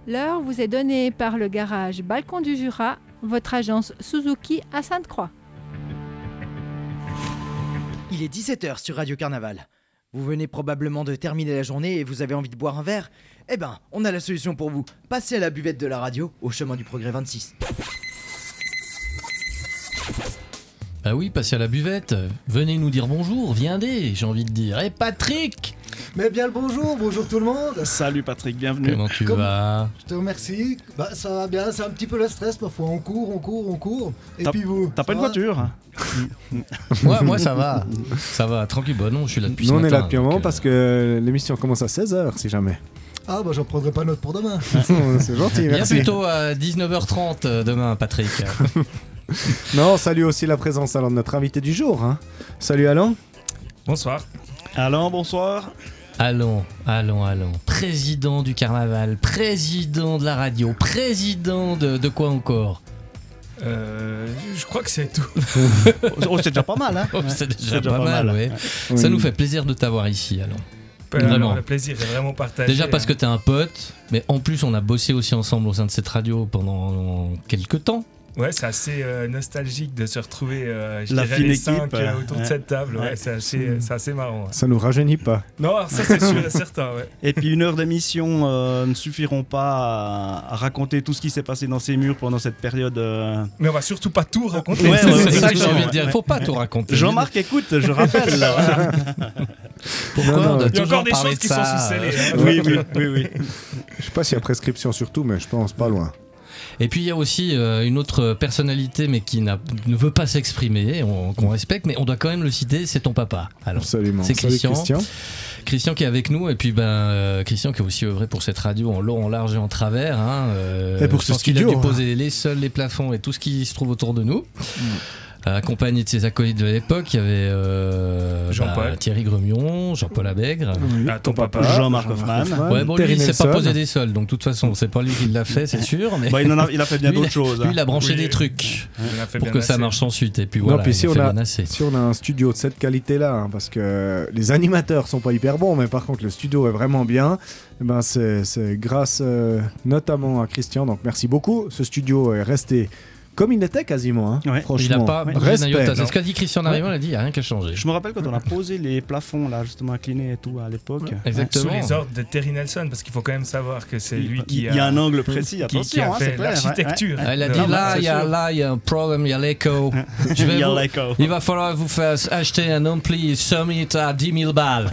L'heure vous est donnée par le garage Balcon du Jura, votre agence Suzuki à Sainte-Croix. Il est 17h sur Radio Carnaval. Vous venez probablement de terminer la journée et vous avez envie de boire un verre ? Eh ben, on a la solution pour vous. Passez à la buvette de la radio, au chemin du Progrès 26. Ah oui, passez à la buvette. Venez nous dire bonjour, viendez, j'ai envie de dire. Eh Patrick ! Mais bien le bonjour tout le monde. Salut Patrick, bienvenue. Comment tu vas ? Je te remercie. Ça va bien, c'est un petit peu le stress parfois. On court. Et puis vous ? T'as pas une voiture ? Moi ça va. Ça va, tranquille. Bah non, je suis là depuis ce Nous matin. on est là depuis un moment donc, parce que l'émission commence à 16h si jamais. Ah bah j'en prendrai pas note pour demain. C'est gentil, Viens merci. plutôt à 19h30 demain, Patrick. Non, salut aussi la présence alors de notre invité du jour. Hein. Salut Alain. Bonsoir. Alain, bonsoir. Allons. Président du carnaval, président de la radio, président de quoi encore ? Je crois que c'est tout. Oh, c'est déjà pas mal, hein. C'est déjà pas mal, ouais. Oui. Ça nous fait plaisir de t'avoir ici, Alain. Vraiment. Le plaisir est vraiment partagé. Déjà parce que t'es un pote, mais en plus on a bossé aussi ensemble au sein de cette radio pendant quelques temps. Ouais, c'est assez nostalgique de se retrouver La fine les 5 équipe, autour de cette table. Ouais, c'est assez marrant. Ouais. Ça nous rajeunit pas. Non, alors ça c'est sûr et certain. Ouais. Et puis 1 heure d'émission ne suffiront pas à raconter tout ce qui s'est passé dans ces murs pendant cette période. Mais on va surtout pas tout raconter. Ouais, C'est ça que j'ai envie de ouais. dire. Faut pas tout raconter. Jean-Marc, écoute, je rappelle. Là. Pourquoi Non, on doit Il y a toujours encore des parler choses de qui ça sont sous scellées. Oui. Je sais pas s'il y a prescription sur tout, mais je pense pas loin. Et puis il y a aussi une autre personnalité, mais qui ne veut pas s'exprimer, qu'on respecte, mais on doit quand même le citer, c'est ton papa. Alors, Absolument. c'est Salut Christian. Christian qui est avec nous, et puis Christian qui a aussi œuvré pour cette radio en long, en large et en travers. Hein, Et pour je ce pense qu'il a studio, dû poser les sols, les plafonds et tout ce qui se trouve autour de nous. Accompagné de ses acolytes de l'époque, il y avait Jean-Paul. Thierry Gremion, Jean-Paul Abègre. Oui. Ah, ton papa. Jean-Marc Hoffman. Ouais, bon, lui, Terry il s'est pas Nelson. posé des sols, donc de toute façon, c'est pas lui qui l'a fait, c'est sûr. Mais Bah, il a fait bien lui, d'autres choses. lui, il a branché Oui. des trucs On a fait pour bien que ça assez. marche ensuite. Et puis Non, voilà, puis il si a on fait a- bien assez. Si on a un studio de cette qualité-là, hein, parce que les animateurs sont pas hyper bons, mais par contre le studio est vraiment bien, eh ben c'est grâce notamment à Christian, donc merci beaucoup. Ce studio est resté comme il était quasiment, hein, Ouais. franchement. Il a pas bougé d'un respect. iota. C'est ce qu'a dit Christian en arrivant, il a dit il n'y a rien qu'à changer. Je me rappelle quand on a posé les plafonds là, justement inclinés et tout à l'époque. Sous Exactement. les ordres de Terry Nelson, parce qu'il faut quand même savoir que c'est lui Il y a un angle précis, qui attention, a hein, c'est fait clair. l'architecture. Ah, il a de dit la là, marque, il y c'est sûr. a un problème, il y a l'écho. Je vais Il y a vous- l'écho. Il va falloir vous faire acheter un ampli Summit à 10 000 balles.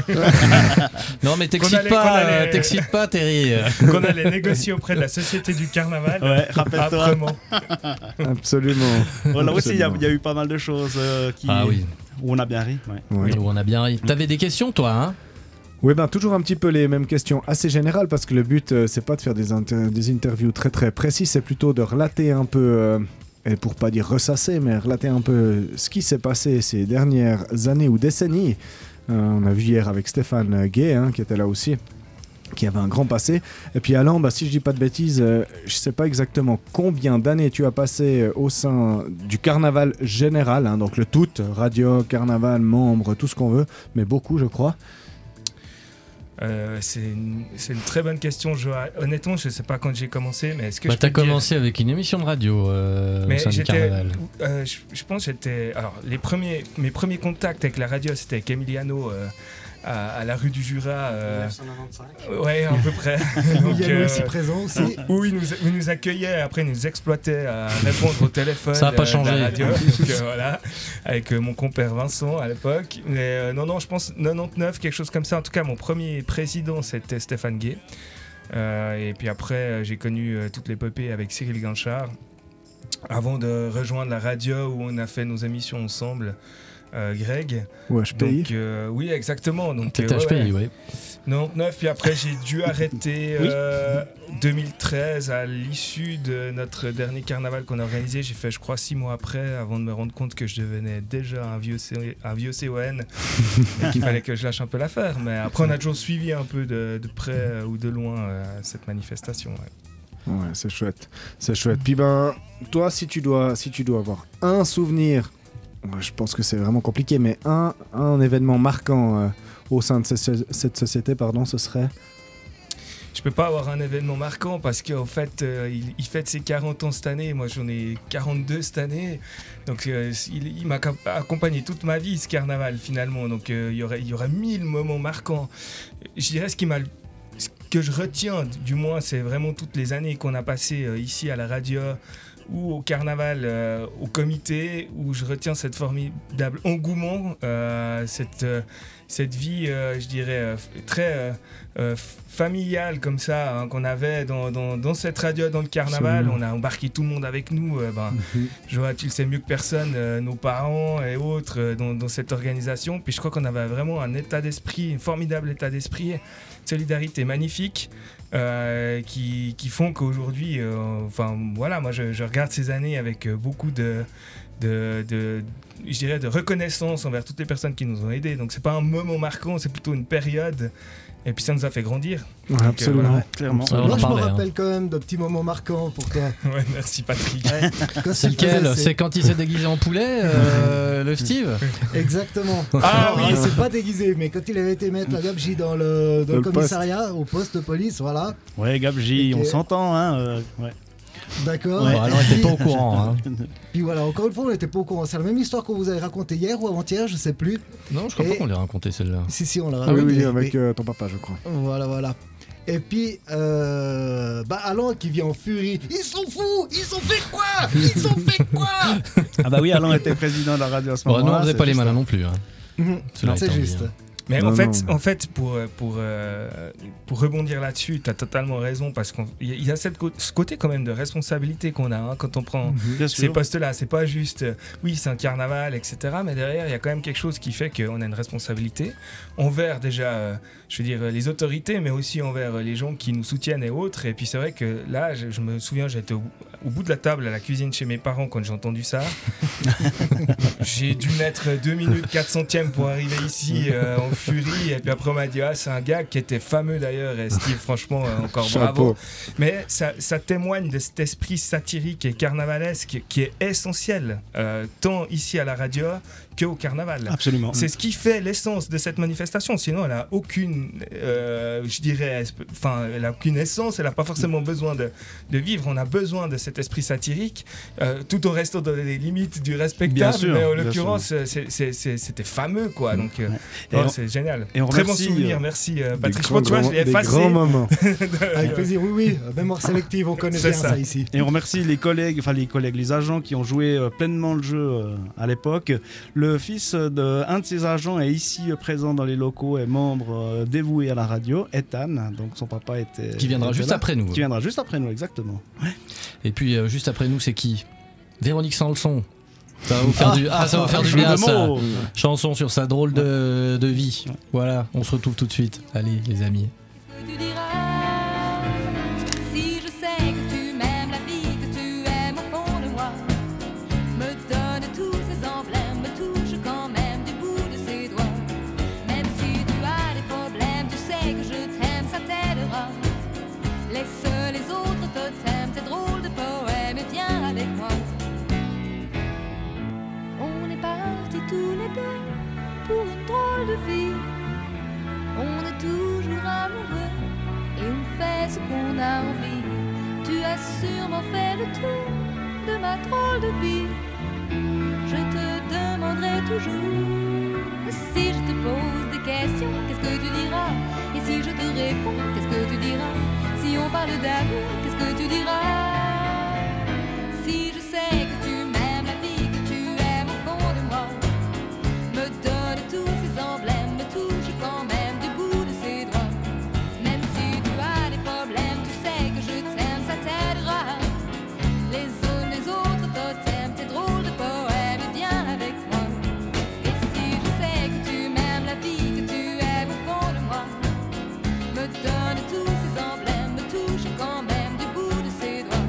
Non mais t'excites Qu'on allait- pas Terry. Qu'on allait négocier auprès de la Société du Carnaval. Ouais, rappelle-toi. Après-moi. Absolument. Voilà, aussi, il y Absolument. a eu pas mal de choses Ah oui, où on a bien ri. Ouais. Ouais. on a bien ri. T'avais des questions toi, hein? Oui, ben toujours un petit peu les mêmes questions assez générales parce que le but c'est pas de faire des interviews très très précises, c'est plutôt de relater un peu, et pour pas dire ressasser, mais relater un peu ce qui s'est passé ces dernières années ou décennies. On a vu hier avec Stéphane Gay, hein, qui était là aussi, qui avait un grand passé. Et puis Alain, bah, si je dis pas de bêtises, je sais pas exactement combien d'années tu as passé au sein du carnaval général, hein, donc le tout, radio, carnaval, membres, tout ce qu'on veut, mais beaucoup je crois. C'est une très bonne question. Honnêtement, je sais pas quand j'ai commencé, mais est-ce que Bah, je t'as peux te dire- commencé avec une émission de radio au Mais sein du j'étais, carnaval. je pense que j'étais. Alors, mes premiers contacts avec la radio, c'était avec Emiliano à la rue du Jura. 1995. Ouais, à peu près. Donc, Il y a aussi présent aussi. où il nous accueillait, après il nous exploitait à répondre au téléphone. Ça a pas de changé. la radio. Donc, voilà, avec mon compère Vincent à l'époque. Mais non, je pense 99, quelque chose comme ça. En tout cas, mon premier président, c'était Stéphane Gay. Et puis après, j'ai connu toute l'épopée avec Cyril Guinchard. Avant de rejoindre la radio où on a fait nos émissions ensemble, Greg. Ou HPI. Donc, oui, exactement. Donc, T'étais HPI, oui. 99, puis après j'ai dû arrêter 2013 à l'issue de notre dernier carnaval qu'on a organisé. J'ai fait, je crois, 6 mois après, avant de me rendre compte que je devenais déjà un vieux CON et qu'il fallait que je lâche un peu l'affaire. Mais après, on a toujours suivi un peu de près ou de loin cette manifestation. Ouais. Ouais, c'est chouette. C'est chouette. Puis ben, toi, si tu dois avoir un souvenir, je pense que c'est vraiment compliqué, mais un événement marquant au sein de cette société, pardon, ce serait... je peux pas avoir un événement marquant parce qu'en fait, il fête ses 40 ans cette année. Moi, j'en ai 42 cette année. Donc, il m'a accompagné toute ma vie, ce carnaval, finalement. Donc, il y aurait 1000 moments marquants. Je dirais ce que je retiens, du moins, c'est vraiment toutes les années qu'on a passées ici à la radio ou au carnaval, au comité, où je retiens cette formidable engouement, cette vie, je dirais, très familiale comme ça, hein, qu'on avait dans cette radio, dans le carnaval. On a embarqué tout le monde avec nous. Joa, tu le sais mieux que personne, nos parents et autres dans cette organisation. Puis je crois qu'on avait vraiment un état d'esprit, un formidable état d'esprit, une solidarité magnifique. Qui font qu'aujourd'hui, moi je regarde ces années avec beaucoup de reconnaissance envers toutes les personnes qui nous ont aidés. Donc c'est pas un moment marquant, c'est plutôt une période. Et puis ça nous a fait grandir. Ouais, absolument. Voilà. Clairement. Moi, je me rappelle quand même de petits moments marquants pour toi. Ouais, merci Patrick. C'est lequel ? C'est quand il s'est déguisé en poulet, le Steve ? Exactement. Ah oui. Il s'est pas déguisé, mais quand il avait été mettre la Gabji dans le commissariat, au poste de police, voilà. Ouais, Gabji, on s'entend, hein. Ouais. D'accord. Ouais. Alors, on n'était pas au courant. Hein. Puis voilà, encore une fois, on n'était pas au courant. C'est la même histoire qu'on vous avait racontée hier ou avant-hier, je sais plus. Non, je crois pas qu'on l'ait raconté celle-là. Si, on l'a Ah raconté. oui, avec ton papa, je crois. Voilà. Et puis, Alain qui vient en furie. Ils sont fous! Ils ont fait quoi? Ah bah oui, Alain était président de la radio à ce moment-là. Nous, on faisait pas les malins non plus. Hein. Cela C'est étant juste. dit, hein. Mais en fait, pour rebondir là-dessus, tu as totalement raison, parce qu'il y a ce côté quand même de responsabilité qu'on a, hein, quand on prend ces postes-là. C'est pas juste, oui, c'est un carnaval, etc. Mais derrière, il y a quand même quelque chose qui fait qu'on a une responsabilité envers déjà, je veux dire, les autorités, mais aussi envers les gens qui nous soutiennent et autres. Et puis c'est vrai que là, je me souviens, j'étais au bout de la table à la cuisine chez mes parents quand j'ai entendu ça. J'ai dû mettre 2 minutes 4 centièmes pour arriver ici en furie, et puis après on m'a dit c'est un gars qui était fameux d'ailleurs, et Steve, franchement encore bravo. Mais ça témoigne de cet esprit satirique et carnavalesque qui est essentiel tant ici à la radio qu'au carnaval. Absolument. C'est ce qui fait l'essence de cette manifestation, sinon elle a aucune elle a aucune essence, elle n'a pas forcément besoin de vivre. On a besoin de cet esprit satirique tout en restant dans les limites du respectable, mais en l'occurrence c'était fameux quoi. Donc c'est génial. Et on très bon remercie, souvenir, merci Patrick. Je l'ai effacé. Grands moments. Avec plaisir, oui. Mémoire sélective, on connaît bien ça ici. Et on remercie les agents qui ont joué pleinement le jeu à l'époque. Le fils d'un de ces agents est ici présent dans les locaux, est membre dévoué à la radio, Ethan. Donc son papa était. Qui viendra juste après nous. Qui viendra juste après nous, exactement. Ouais. Et puis juste après nous, c'est qui ? Véronique Sanson. Ça va vous faire du bien, ça. Chanson sur sa drôle de vie. Voilà, on se retrouve tout de suite. Allez, les amis. Tu diras, si je sais que tu m'aimes, la vie que tu aimes au fond de moi, me donne tous ces emblèmes, me touche quand même du bout de ses doigts. Même si tu as des problèmes, tu sais que je t'aime, ça t'aidera. Laisse les autres totems, tes drôles de poèmes, et viens avec moi. On est partis tous les deux pour une drôle de vie. On est toujours amoureux et on fait ce qu'on a envie. Tu as sûrement fait le tour de ma drôle de vie. Je te demanderai toujours, si je te pose des questions, qu'est-ce que tu diras? Et si je te réponds, qu'est-ce que tu diras? Si on parle d'amour, qu'est-ce que tu diras? Si je sais que tu m'aimes, la vie que tu aimes au fond de moi, me donne tous ces emblèmes, me touche quand même du bout de ses doigts. Même si tu as des problèmes, tu sais que je t'aime, ça t'aidera. Les autres totems, tes drôles de poèmes, et viens avec moi. Et si je sais que tu m'aimes, la vie que tu aimes au fond de moi, me donne tous ces emblèmes, me touche quand même du bout de ses doigts.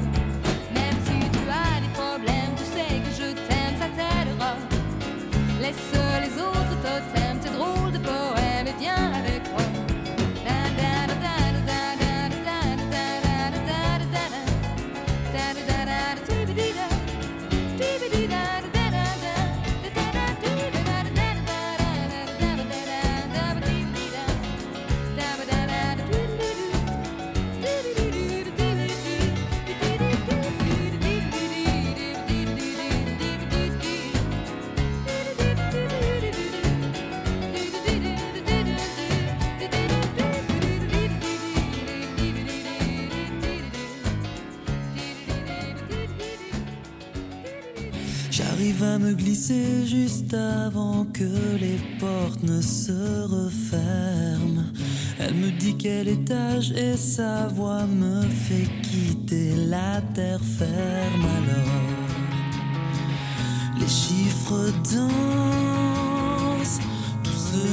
J'arrive à me glisser juste avant que les portes ne se referment. Elle me dit quel étage et sa voix me fait quitter la terre ferme. Alors les chiffres dansent, tout se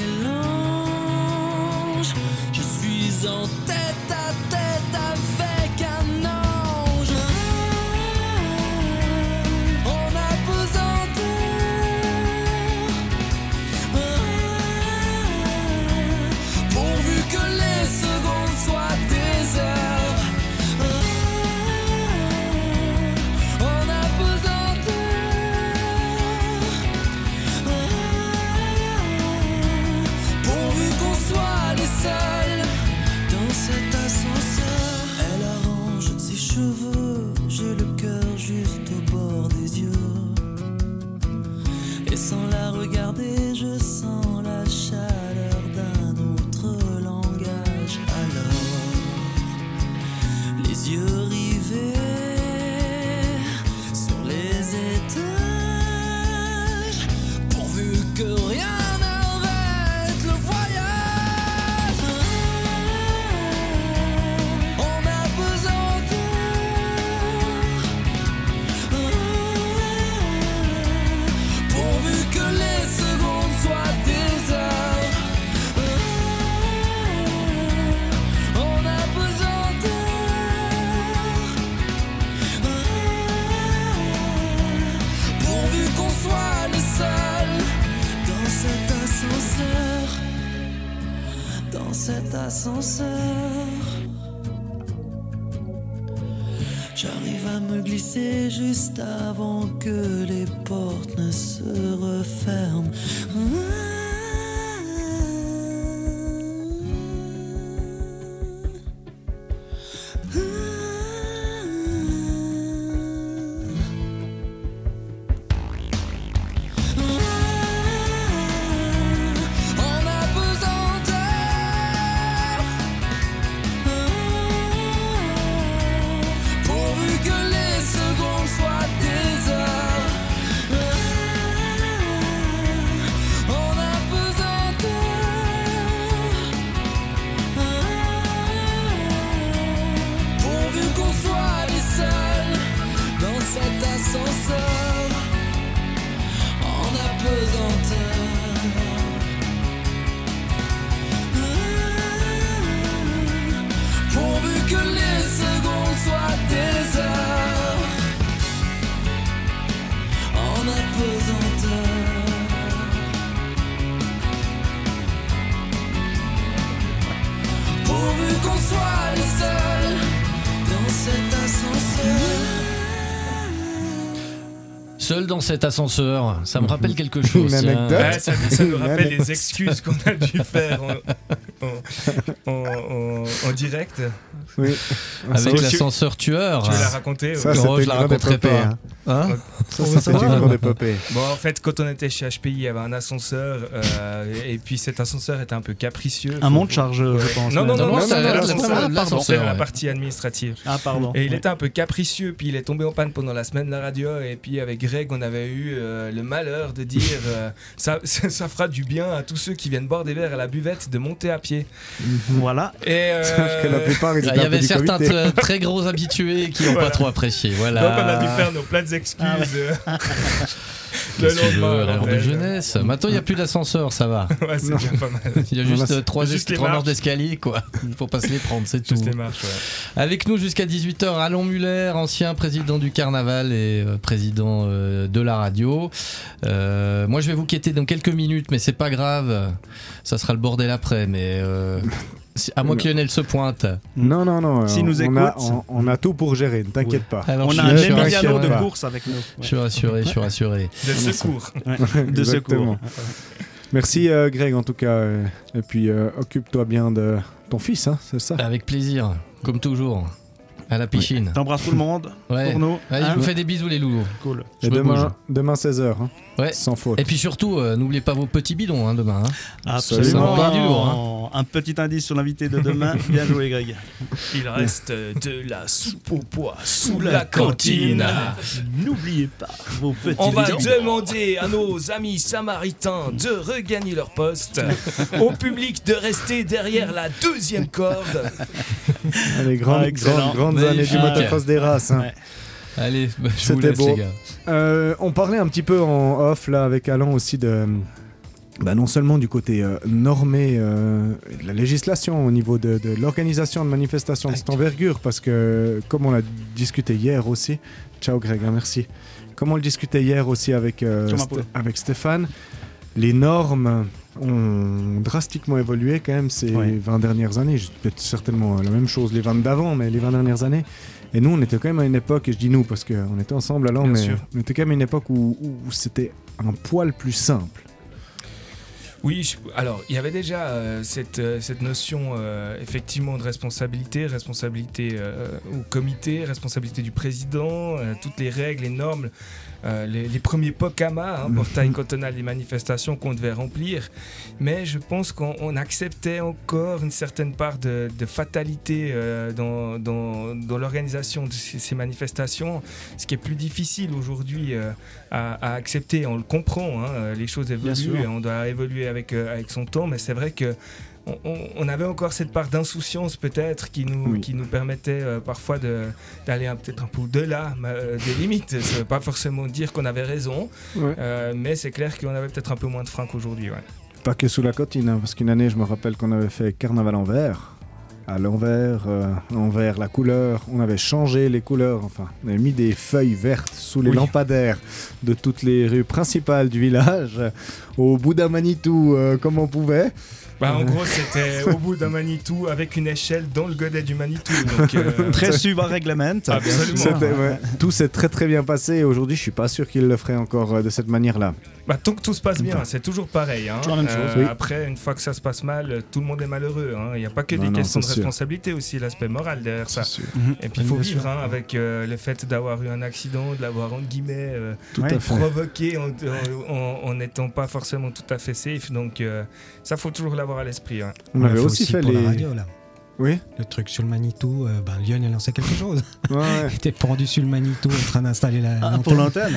mélange. Je suis en tête à tête avec un ange. En apesanteur, pourvu que les secondes soient des heures. En apesanteur, pourvu qu'on soit les seuls dans cet ascenseur. Elle arrange ses cheveux, j'ai le cœur juste au bord des yeux. Et sans la regarder, je sens la chaleur d'un autre langage. Alors, les yeux rivés sur les étages, pourvu que rien n'arrête le voyage. En apesanteur, pourvu que les secondes soient des heures. En apesanteur, pourvu qu'on soit les seuls dans cet ascenseur. Dans cet ascenseur, j'arrive à me glisser juste avant que les portes ne se referment. En apesanteur, pourvu que les secondes soient des heures. En apesanteur, pourvu qu'on soit les seuls dans cet ascenseur. En apesanteur, pourvu que les secondes soient des heures. En apesanteur, pourvu qu'on soit les seuls dans cet ascenseur. Seul dans cet ascenseur, ça me rappelle quelque chose. Une tiens. anecdote. Ouais, ça nous rappelle les excuses qu'on a dû faire en direct. Oui. Avec Tu- l'ascenseur tueur. Tu veux la raconter Ça, ou- Non, c'était je la une grande raconterai épopée, pas. hein. Hein Ça, c'était une grande épopée. Bon, en fait, quand on était chez HPI, il y avait un ascenseur, et puis cet ascenseur était un peu capricieux. Un monte-chargeur, je pense. Non, non, non, Non, non, c'est c'était l'ascenseur, l'ascenseur, c'était la ouais. partie administrative. Ah, pardon. Et il était un peu capricieux, puis il est tombé en panne pendant la semaine de la radio, et puis avec Greg, on avait eu le malheur de dire ça fera du bien à tous ceux qui viennent boire des verres à la buvette de monter à pied. Voilà. Et Sauf que la plupart, ils Il étaient y un peu avait du certains comité. très gros habitués qui n'ont Voilà. pas trop apprécié. Voilà. donc on a dû faire nos plates excuses. Le Qu'est-ce que tu veux, lendemain, erreur de bordel. jeunesse. Maintenant, il n'y a plus d'ascenseur, ça va. Ouais, c'est déjà pas mal. Il y a Non, juste là, trois juste les marches marches. d'escalier, quoi. Faut pas se les prendre, c'est tout. Juste les marches, ouais. Avec nous jusqu'à 18h, Alain Muller, ancien président du Carnaval et président de la radio. Moi, je vais vous quitter dans quelques minutes, mais c'est pas grave. Ça sera le bordel après, mais à moins que Lionel se pointe. Non, non, non. S'il nous on a, écoute. on a tout pour gérer, ne t'inquiète pas. Alors, On je a un suis Emiliano rassuré. de course avec nous. Je suis rassuré, je suis rassuré. De secours. Ouais. De Exactement. secours. Merci Greg en tout cas. Et puis occupe-toi bien de ton fils, hein, c'est ça. Avec plaisir, comme toujours. À la piscine. T'embrasses tout le monde Ouais. pour nous. Allez, je vous fais des bisous les loulous. Cool. Et Je me bouge. demain 16h, hein, Ouais. sans faute. Et puis surtout, n'oubliez pas vos petits bidons hein, demain. Hein. Absolument. Ça va bien du lourd, Un petit indice sur l'invité de demain. Bien joué, Greg. Il reste de la soupe au pois sous la cantine. N'oubliez pas vos petits On va bidons. demander à nos amis samaritains de regagner leur poste, au public de rester derrière la deuxième corde. Les excellent. grandes années du Magnifique. motocross des races. Hein. Ouais. Allez, je vous C'était laisse beau. les gars. On parlait un petit peu en off là avec Alain aussi de non seulement du côté normé de la législation au niveau de l'organisation de manifestations de cette envergure, parce que comme on l'a discuté hier aussi, ciao Greg, hein, merci, comme on le discutait hier aussi avec avec Stéphane, les normes ont drastiquement évolué quand même ces 20 dernières années, peut-être certainement la même chose les 20 d'avant, mais les 20 dernières années. Et nous, on était quand même à une époque, et je dis nous parce qu'on était ensemble alors, Bien mais sûr. on était quand même à une époque où c'était un poil plus simple. Oui, alors il y avait déjà cette notion effectivement de responsabilité au comité, responsabilité du président, toutes les règles, les normes, les premiers POCAMA, portail cantonal des manifestations qu'on devait remplir. Mais je pense qu'on acceptait encore une certaine part de fatalité dans l'organisation de ces manifestations, ce qui est plus difficile aujourd'hui à accepter. On le comprend, les choses évoluent et on doit évoluer avec son temps, mais c'est vrai que on avait encore cette part d'insouciance peut-être qui nous permettait parfois d'aller peut-être un peu au-delà des limites. Ça ne veut pas forcément dire qu'on avait raison, mais c'est clair qu'on avait peut-être un peu moins de frein qu'aujourd'hui. Ouais. Pas que sous la cotine, hein, parce qu'une année, je me rappelle qu'on avait fait carnaval en vert. À l'envers, la couleur, on avait changé les couleurs, enfin, on avait mis des feuilles vertes sous les lampadaires de toutes les rues principales du village, au bout d'un Manitou comme on pouvait. En gros, c'était au bout d'un Manitou avec une échelle dans le godet du Manitou. Donc, très suivant règlement. Absolument. Tout s'est très très bien passé et aujourd'hui, je suis pas sûr qu'il le ferait encore de cette manière-là. Tant que tout se passe bien, c'est toujours pareil. Toujours la même chose. Après, une fois que ça se passe mal, tout le monde est malheureux. Il n'y a pas que des questions de responsabilité, aussi l'aspect moral derrière ça. Et puis il faut vivre avec le fait d'avoir eu un accident, de l'avoir entre guillemets provoqué en n'étant pas forcément tout à fait safe. Donc ça, faut toujours l'avoir à l'esprit. On avait aussi fait pour les la radio là. Oui. Le truc sur le Manitou, Lyon a lancé quelque chose. Ouais. Il était pendu sur le Manitou en train d'installer l'antenne. Pour l'antenne.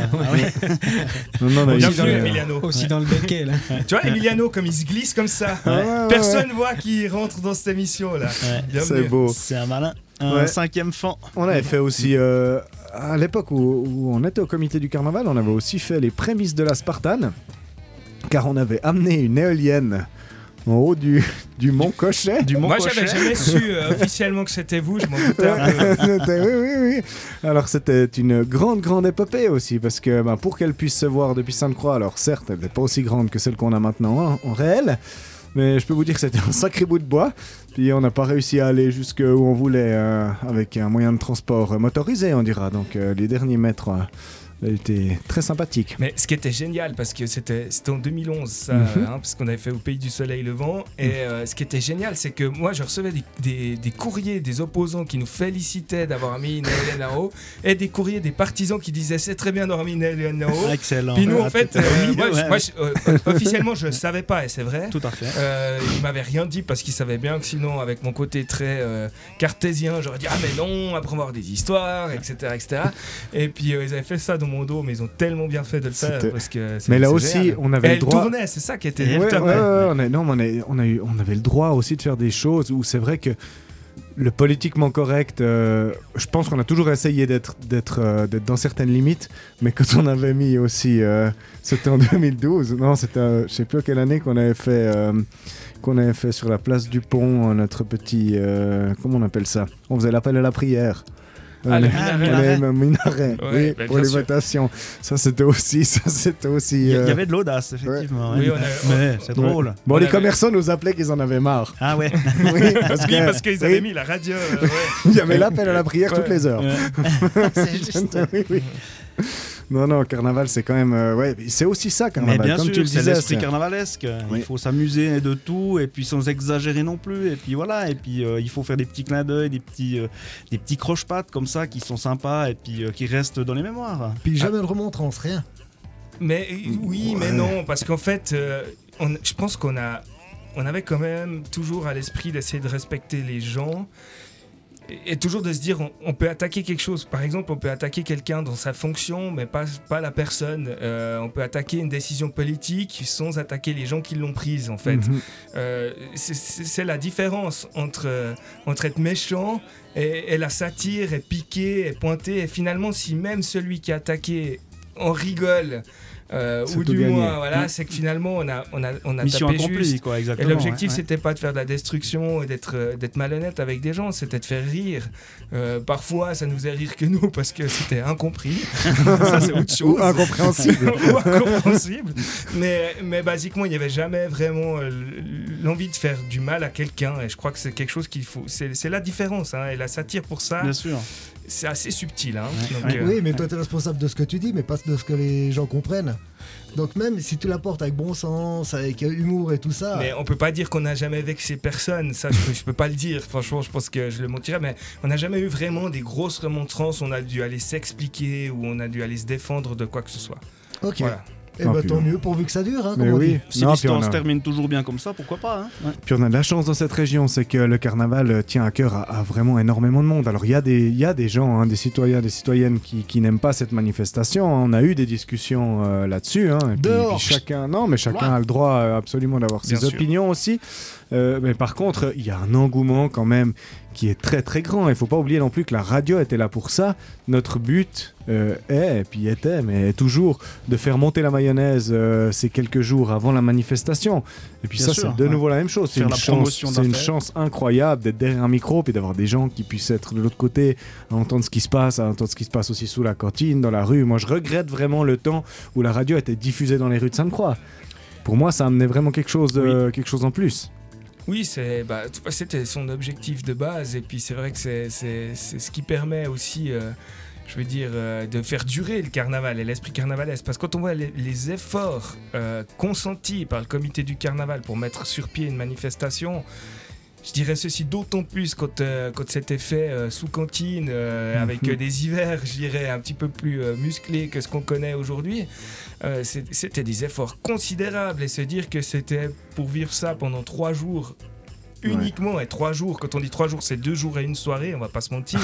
Bienvenue Emiliano. Aussi dans le becquet là. Tu vois Emiliano comme il se glisse comme ça. Personne voit qu'il rentre dans cette émission là. C'est beau. C'est un malin. Un cinquième fan. On avait fait aussi à l'époque où on était au comité du carnaval, on avait aussi fait les prémices de la Spartane, car on avait amené une éolienne en haut du Mont Cochet. Moi, j'avais jamais su officiellement que c'était vous, je m'en doutais. Oui. Alors, c'était une grande épopée aussi, parce que pour qu'elle puisse se voir depuis Sainte-Croix, alors certes, elle n'est pas aussi grande que celle qu'on a maintenant en réel, mais je peux vous dire que c'était un sacré bout de bois. Puis on n'a pas réussi à aller jusqu'où on voulait avec un moyen de transport motorisé, on dira. Donc, les derniers mètres... Elle était très sympathique. Mais ce qui était génial, parce que c'était en 2011, ça, parce qu'on avait fait au Pays du Soleil Levant. Et ce qui était génial, c'est que moi, je recevais des courriers des opposants qui nous félicitaient d'avoir mis une éolienne là-haut, et des courriers des partisans qui disaient c'est très bien d'avoir mis une éolienne là-haut. Excellent. Puis nous, en fait, officiellement, je ne savais pas, et c'est vrai. Tout à fait. Ils m'avaient rien dit parce qu'ils savaient bien que sinon, avec mon côté très cartésien, j'aurais dit ah mais non, après on va avoir des histoires, etc. Et puis ils avaient fait ça dans mon dos, mais ils ont tellement bien fait de le faire parce que mais là aussi génial. on avait le droit. Elle tournait, c'est ça qui était on avait le droit aussi de faire des choses où c'est vrai que le politiquement correct, je pense qu'on a toujours essayé d'être dans certaines limites, mais quand on avait mis aussi, c'était en 2012, non, c'était je sais plus à quelle année qu'on avait fait sur la place du pont notre petit, comment on appelle ça ? On faisait l'appel à la prière. Le minaret, ouais, pour les votations. Ça c'était aussi. Il y avait de l'audace, effectivement. Ouais. Oui, mais c'est drôle. Bon, les commerçants nous appelaient qu'ils en avaient marre. Ah ouais. parce qu'ils avaient mis la radio. Il y avait l'appel à la prière toutes les heures. C'est juste. Oui. Non, carnaval, c'est quand même. Ouais, c'est aussi ça, carnaval. Mais bien comme sûr, tu le c'est disais, l'esprit carnavalesque. Oui. Il faut s'amuser de tout, et puis sans exagérer non plus. Et puis voilà, et puis il faut faire des petits clins d'œil, des petits croche-pattes comme ça qui sont sympas et puis qui restent dans les mémoires. Puis jamais de remontrance, rien. Mais oui, mais non, parce qu'en fait, je pense qu'on avait quand même toujours à l'esprit d'essayer de respecter les gens. Et toujours de se dire, on peut attaquer quelque chose. Par exemple, on peut attaquer quelqu'un dans sa fonction, mais pas la personne. On peut attaquer une décision politique sans attaquer les gens qui l'ont prise, en fait. C'est la différence entre être méchant et la satire, et piquer, et pointer. Et finalement, si même celui qui a attaqué en rigole, ou du moins, voilà, c'est que finalement on a mission tapé accomplie, juste. quoi, exactement. Et l'objectif, ouais. c'était pas de faire de la destruction et d'être malhonnête avec des gens, c'était de faire rire. Parfois, ça nous faisait rire que nous parce que c'était incompris. Ça, c'est autre chose. Ou incompréhensible. Ou incompréhensible. Mais basiquement, il n'y avait jamais vraiment l'envie de faire du mal à quelqu'un. Et je crois que c'est quelque chose qu'il faut. C'est la différence. Hein, et la satire, pour ça, bien sûr. C'est assez subtil. Hein. Ouais. Donc, Oui, mais toi, tu es responsable de ce que tu dis, mais pas de ce que les gens comprennent. Donc même si tu l'apportes avec bon sens, avec humour et tout ça... Mais on peut pas dire qu'on n'a jamais vexé personne, ça je peux pas le dire, franchement je pense que je le mentirais, mais on n'a jamais eu vraiment des grosses remontrances, on a dû aller s'expliquer ou on a dû aller se défendre de quoi que ce soit. Ok. Voilà. Et bah tant mieux, pourvu que ça dure, hein, comme Mais on oui. dit. Si l'histoire se termine toujours bien comme ça, pourquoi pas, hein. Ouais. Puis on a de la chance dans cette région, c'est que le carnaval tient à cœur à vraiment énormément de monde. Alors il y a des gens, hein, des citoyens, des citoyennes qui n'aiment pas cette manifestation. On a eu des discussions là-dessus. Hein, et puis chacun a le droit absolument d'avoir ses opinions aussi. Mais par contre, il y a un engouement quand même qui est très très grand. Il ne faut pas oublier non plus que la radio était là pour ça. Notre but est toujours de faire monter la mayonnaise ces quelques jours avant la manifestation. Et puis bien ça, sûr, c'est de nouveau la même chose. C'est une chance incroyable d'être derrière un micro et d'avoir des gens qui puissent être de l'autre côté, à entendre ce qui se passe, aussi sous la cantine, dans la rue. Moi, je regrette vraiment le temps où la radio était diffusée dans les rues de Sainte-Croix. Pour moi, ça amenait vraiment quelque chose en plus. Oui, c'était son objectif de base, et puis c'est vrai que c'est ce qui permet aussi, de faire durer le carnaval et l'esprit carnavalesque. Parce que quand on voit les efforts consentis par le comité du carnaval pour mettre sur pied une manifestation, je dirais ceci d'autant plus quand c'était fait sous cantine, avec des hivers, je dirais, un petit peu plus musclés que ce qu'on connaît aujourd'hui. C'était des efforts considérables, et se dire que c'était pour vivre ça pendant 3 jours uniquement, et 3 jours, quand on dit 3 jours, c'est 2 jours et une soirée, on va pas se mentir.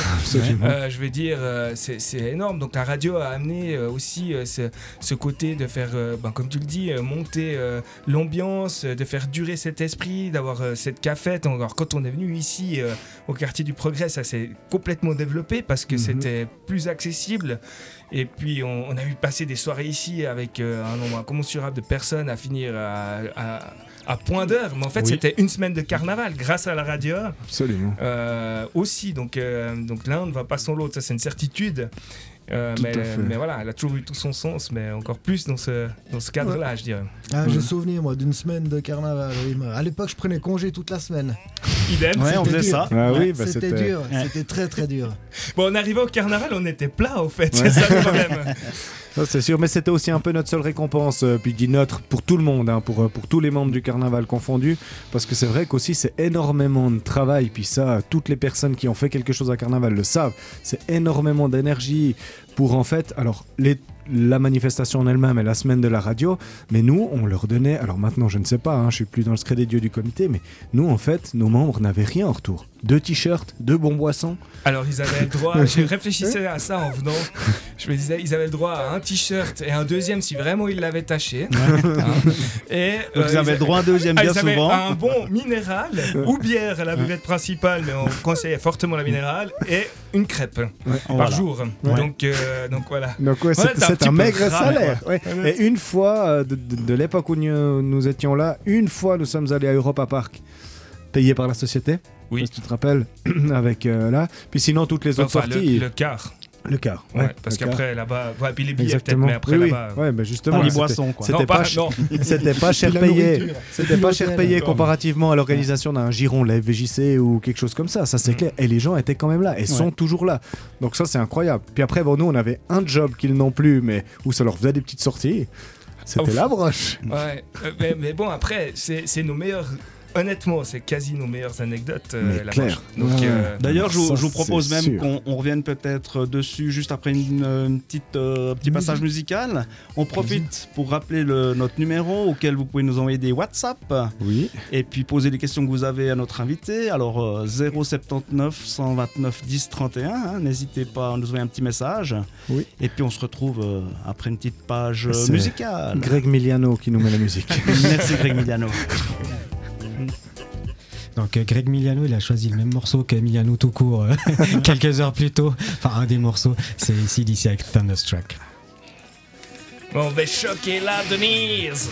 C'est énorme. Donc la radio a amené aussi ce côté de faire, comme tu le dis, monter l'ambiance, de faire durer cet esprit, d'avoir cette cafette. Alors quand on est venu ici au quartier du Progrès, ça s'est complètement développé parce que c'était plus accessible. Et puis on a eu passé des soirées ici avec un nombre incommensurable de personnes à finir à point d'heure. Mais en fait, c'était une semaine de carnaval grâce à la radio. Absolument. Aussi, donc l'un ne va pas sans l'autre, ça c'est une certitude. Mais voilà, elle a toujours eu tout son sens, mais encore plus dans ce cadre-là, je dirais. J'ai souvenir, moi, d'une semaine de carnaval. À l'époque, je prenais congé toute la semaine. Idem. Ouais, on faisait ça. C'était dur, c'était très très dur. Bon, on arrivait au carnaval, on était plat, au fait, c'est ça le problème. Ça, c'est sûr, mais c'était aussi un peu notre seule récompense, puis je dis notre pour tout le monde, hein, pour tous les membres du carnaval confondus, parce que c'est vrai qu'aussi c'est énormément de travail, puis ça, toutes les personnes qui ont fait quelque chose à carnaval le savent, c'est énormément d'énergie pour en fait, alors la manifestation en elle-même et la semaine de la radio, mais nous, on leur donnait, alors maintenant je ne sais pas, je suis plus dans le secret des dieux du comité, mais nous en fait, nos membres n'avaient rien en retour. 2 t-shirts, 2 bons boissons. Alors ils avaient le droit, je réfléchissais à ça en venant, je me disais, ils avaient le droit à un t-shirt et un deuxième si vraiment ils l'avaient taché. Et donc ils avaient le droit à un deuxième bien souvent. Ils avaient un bon minéral ou bière à la buvette principale, mais on conseillait fortement la minérale, et une crêpe par jour. Donc voilà. Donc c'est un maigre salaire. Et une fois, de l'époque où nous étions là, une fois nous sommes allés à Europa Park, payé par la société. Oui. Si tu te rappelles, avec là. Puis sinon, toutes les autres sorties. Le quart. Le quart. Ouais, parce le quart. qu'après là-bas, ouais, puis les billets peut-être, Exactement. mais après Oui, là-bas. ouais, bah justement. les c'était- boissons, quoi. C'était Non, pas, pas- ch- non. c'était pas cher La payé. nourriture. C'était pas cher L'hôtel. payé comparativement à l'organisation d'un Giron, la FVJC ou quelque chose comme ça. Ça c'est clair. Et les gens étaient quand même là et sont toujours là. Donc ça c'est incroyable. Puis après, bon, nous on avait un job qu'ils n'ont plus, mais où ça leur faisait des petites sorties. C'était Ouf. la broche. Ouais, mais bon, après, c'est nos meilleurs. Honnêtement, c'est quasi nos meilleures anecdotes. Mais la clair. broche. Donc, Ouais. D'ailleurs, je Ça, vous propose c'est même sûr. qu'on revienne peut-être dessus juste après une petit passage musical. On profite pour rappeler notre numéro auquel vous pouvez nous envoyer des WhatsApp Oui. et puis poser les questions que vous avez à notre invité. Alors 079 129 10 31, hein, n'hésitez pas à nous envoyer un petit message. Oui. Et puis on se retrouve après une petite page C'est musicale. Greg Miliano qui nous met la musique. Merci Greg Miliano. Donc Greg Miliano, il a choisi le même morceau qu'Emiliano tout court quelques heures plus tôt. Enfin, un des morceaux, c'est AC/DC avec Thunderstruck. on va choquer la Denise.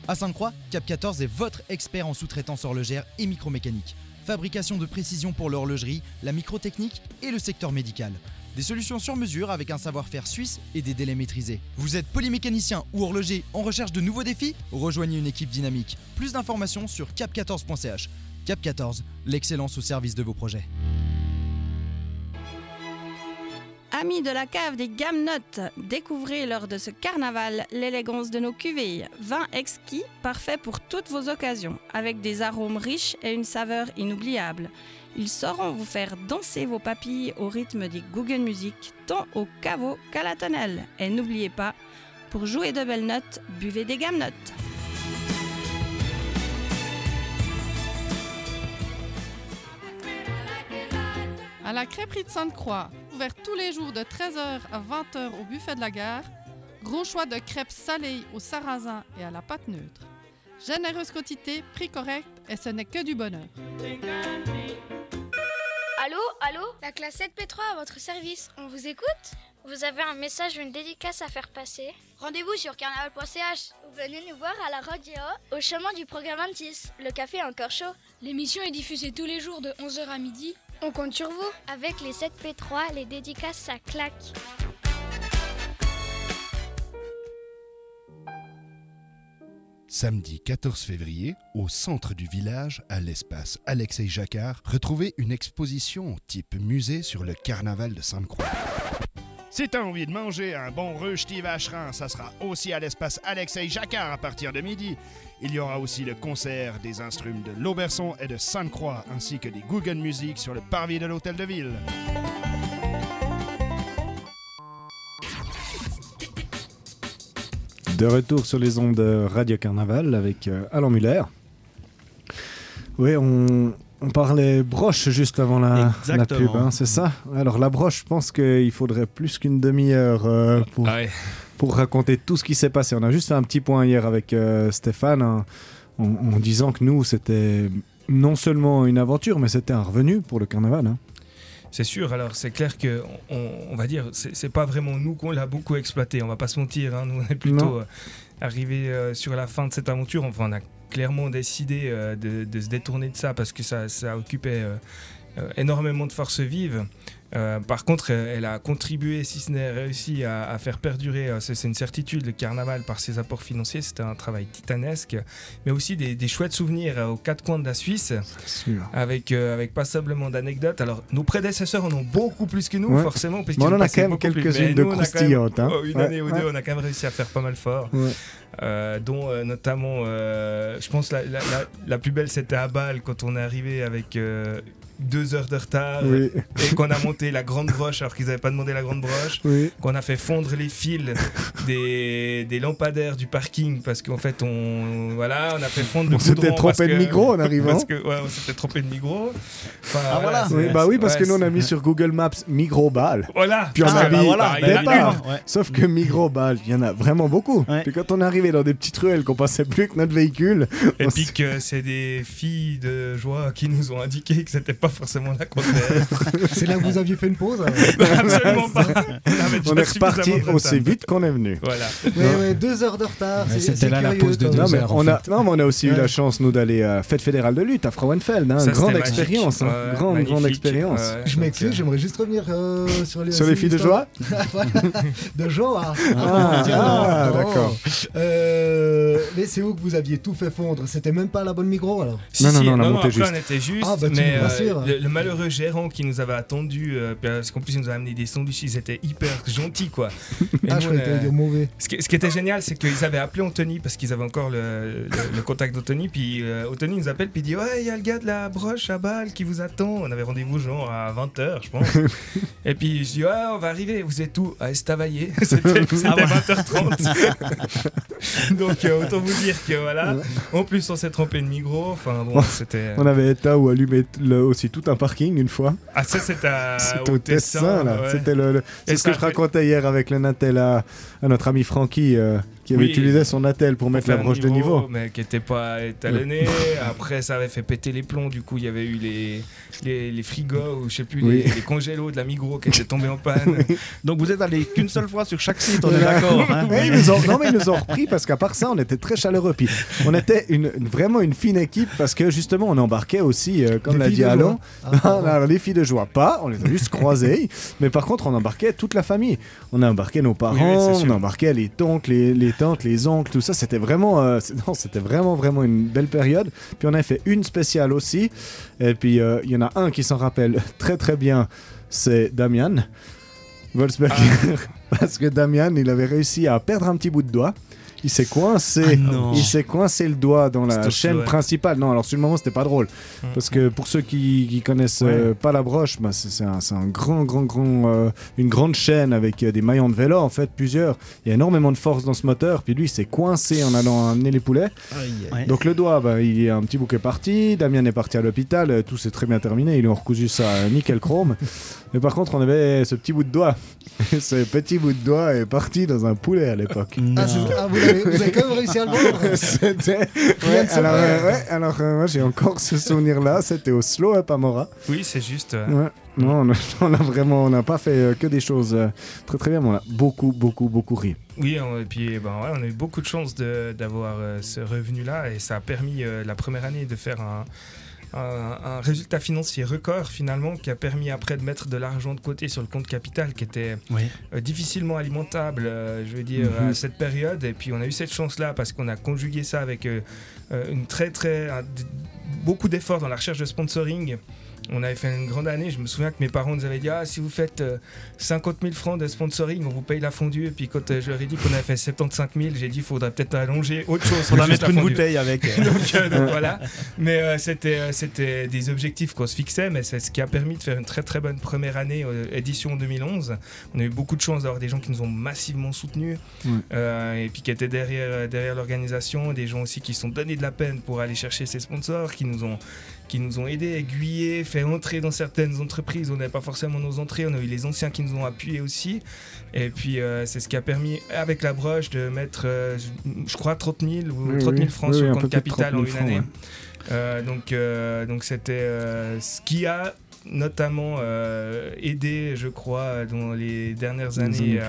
À Sainte-Croix, Cap 14 est votre expert en sous-traitance horlogère et micromécanique. Fabrication de précision pour l'horlogerie, la microtechnique et le secteur médical. Des solutions sur mesure avec un savoir-faire suisse et des délais maîtrisés. Vous êtes polymécanicien ou horloger en recherche de nouveaux défis ? Rejoignez une équipe dynamique. Plus d'informations sur cap14.ch. Cap 14, l'excellence au service de vos projets. Amis de la cave des Gamnottes, découvrez lors de ce carnaval l'élégance de nos cuvées. Vin exquis, parfait pour toutes vos occasions, avec des arômes riches et une saveur inoubliable. Ils sauront vous faire danser vos papilles au rythme des Guggen Music, tant au caveau qu'à la tonnelle. Et n'oubliez pas, pour jouer de belles notes, buvez des Gamnottes. À la crêperie de Sainte-Croix, ouvert tous les jours de 13h à 20h au buffet de la gare. Gros choix de crêpes salées au sarrasin et à la pâte neutre. Généreuse quantité, prix correct et ce n'est que du bonheur. Allô, la classe 7P3 à votre service, on vous écoute ? Vous avez un message ou une dédicace à faire passer ? Rendez-vous sur carnaval.ch ou venez nous voir à la radio au chemin du programme 26. Le café est encore chaud. L'émission est diffusée tous les jours de 11h à midi. On compte sur vous. Avec les 7P3, les dédicaces, ça claque. Samedi 14 février, au centre du village, à l'espace Alexei Jacquard, retrouvez une exposition type musée sur le carnaval de Sainte-Croix. Si t'as envie de manger un bon rösti vacherin, ça sera aussi à l'espace Alexei Jacquard à partir de midi. Il y aura aussi le concert des instruments de l'Auberson et de Sainte-Croix, ainsi que des Guggen Music sur le parvis de l'hôtel de ville. De retour sur les ondes de Radio Carnaval avec Alain Muller. Oui, on parlait broche juste avant la pub, hein, c'est ça ? Alors la broche, je pense qu'il faudrait plus qu'une demi-heure pour raconter tout ce qui s'est passé. On a juste fait un petit point hier avec Stéphane, hein, en disant que nous, c'était non seulement une aventure, mais c'était un revenu pour le carnaval. Hein. C'est sûr, alors c'est clair que on va dire, c'est pas vraiment nous qu'on l'a beaucoup exploité, on va pas se mentir, hein, nous on est plutôt arrivés sur la fin de cette aventure, enfin on a clairement décidé de se détourner de ça parce que ça occupait énormément de forces vives. Par contre, elle a contribué, si ce n'est réussi, à faire perdurer, c'est une certitude, le carnaval par ses apports financiers. C'était un travail titanesque, mais aussi des chouettes souvenirs aux quatre coins de la Suisse, avec passablement d'anecdotes. Alors, nos prédécesseurs en ont beaucoup plus que nous, forcément. Parce on en a quand même quelques-unes de croustillantes. Une année ou deux, on a quand même réussi à faire pas mal fort. Dont notamment, je pense, la plus belle, c'était à Bâle, quand on est arrivé avec 2 heures de retard et qu'on a monté la grande broche alors qu'ils n'avaient pas demandé la grande broche, qu'on a fait fondre les fils des lampadaires du parking parce qu'en fait on a fait fondre le goudron. On s'était trompé de micro en arrivant. Parce que on s'était trompé de micro. Enfin, parce que nous on a mis sur Google Maps Migros-Bâle. Voilà. Puis on a mis départ. Sauf que Migros-Bâle, il y en a vraiment beaucoup. Puis quand on est arrivé dans des petites ruelles qu'on passait plus que notre véhicule. Et puis que c'est des filles de joie qui nous ont indiqué que c'était pas forcément là qu'on devait être. C'est là que vous aviez fait une pause? Absolument pas. On est reparti aussi vite qu'on est venu. Voilà. 2 heures de retard. C'était là la pause de 2 heures. On a aussi eu la chance, nous, d'aller à Fête fédérale de lutte à Frauenfeld. Grande expérience. Grande expérience. Je m'excuse, j'aimerais juste revenir sur les filles de joie. De joie. D'accord. Mais c'est où que vous aviez tout fait fondre? C'était même pas la bonne micro alors? Non, après on était juste. Mais le malheureux gérant qui nous avait attendu, parce qu'en plus il nous a amené des sandwichs, ils étaient hyper gentils quoi. Je croyais que t'allais dire mauvais. Ce qui était génial, c'est qu'ils avaient appelé Anthony parce qu'ils avaient encore le contact d'Anthony, puis Anthony nous appelle puis il dit ouais, il y a le gars de la broche à Bâle qui vous attend. On avait rendez-vous genre à 20h je pense. Et puis je dis ouais, on va arriver, vous êtes où? À Estavayer. C'était 20h30. Donc autant vous dire que voilà. En plus on s'est trompé de micro. Enfin bon, c'était. On avait été où allumé aussi tout un parking une fois. Ah ça c'était au Tessin là. Ouais. C'était c'est ce que je racontais hier avec le Natel à notre ami Francky. qui avait utilisé son attel pour mettre la broche de niveau. Mais qui n'était pas étalonné. Après, ça avait fait péter les plombs. Du coup, il y avait eu les frigos ou je sais plus, les congélos de la Migros qui étaient tombés en panne. Donc vous êtes allé qu'une seule fois sur chaque site, on est d'accord. Hein. Mais ils nous ont repris parce qu'à part ça, on était très chaleureux. Puis on était vraiment une fine équipe parce que justement, on embarquait aussi, comme l'a dit Alain, les filles de joie. Pas, on les a juste croisées. Mais par contre, on embarquait toute la famille. On a embarqué nos parents, on embarquait les tantes, les tantes, les oncles, tout ça. C'était vraiment, c'était vraiment une belle période. Puis on a fait une spéciale aussi. Et puis il y en a un qui s'en rappelle très très bien, c'est Damian Wolfsberger. Parce que Damian, il avait réussi à perdre un petit bout de doigt. Il s'est coincé le doigt dans la chaîne principale. Non, alors sur le moment, c'était pas drôle. Parce que pour ceux qui connaissent pas la broche, bah, c'est une grande chaîne avec des maillons de vélo, en fait, plusieurs. Il y a énormément de force dans ce moteur. Puis lui, il s'est coincé en allant amener les poulets. Donc le doigt, bah, il y a un petit bout qui est parti. Damien est parti à l'hôpital. Tout s'est très bien terminé. Ils lui ont recousu ça nickel chrome. Mais par contre, on avait ce petit bout de doigt. Ce petit bout de doigt est parti dans un poulet à l'époque. Vous avez quand même réussi à le vendre. Alors moi j'ai encore ce souvenir-là. C'était au Slow Up à Mora. Oui, c'est juste. Non, on n'a pas fait que des choses très très bien, mais on a beaucoup ri. Oui, et puis on a eu beaucoup de chance d'avoir ce revenu-là et ça a permis la première année de faire un résultat financier record finalement qui a permis après de mettre de l'argent de côté sur le compte capital qui était difficilement alimentable à cette période. Et puis on a eu cette chance là parce qu'on a conjugué ça avec beaucoup d'efforts dans la recherche de sponsoring. On avait fait une grande année. Je me souviens que mes parents nous avaient dit si vous faites 50 000 francs de sponsoring, on vous paye la fondue. Et puis quand je leur ai dit qu'on avait fait 75 000, j'ai dit il faudrait peut-être allonger autre chose. On va mettre une bouteille avec. donc voilà. Mais c'était des objectifs qu'on se fixait, mais c'est ce qui a permis de faire une très très bonne première année, édition 2011. On a eu beaucoup de chance d'avoir des gens qui nous ont massivement soutenus et puis qui étaient derrière l'organisation, des gens aussi qui se sont donné de la peine pour aller chercher ces sponsors, qui nous ont aidés, aiguillés, fait entrer dans certaines entreprises. On n'avait pas forcément nos entrées, on a eu les anciens qui nous ont appuyés aussi. Et puis c'est ce qui a permis, avec la broche, de mettre, je crois, 30 000 francs sur le compte capital en une année. Donc c'était ce qui a notamment aidé, je crois, dans les dernières années